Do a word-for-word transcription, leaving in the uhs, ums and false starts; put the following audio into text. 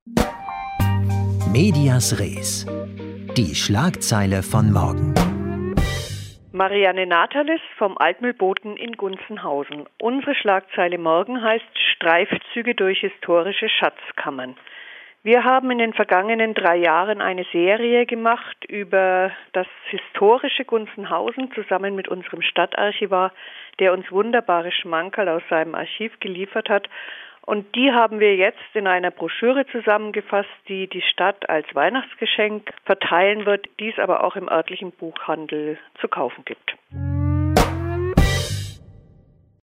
Medias Res. Die Schlagzeile von morgen. Marianne Natalis vom Altmühlboden in Gunzenhausen. Unsere Schlagzeile morgen heißt Streifzüge durch historische Schatzkammern. Wir haben in den vergangenen drei Jahren eine Serie gemacht über das historische Gunzenhausen zusammen mit unserem Stadtarchivar, der uns wunderbare Schmankerl aus seinem Archiv geliefert hat. Und die haben wir jetzt in einer Broschüre zusammengefasst, die die Stadt als Weihnachtsgeschenk verteilen wird, die es aber auch im örtlichen Buchhandel zu kaufen gibt.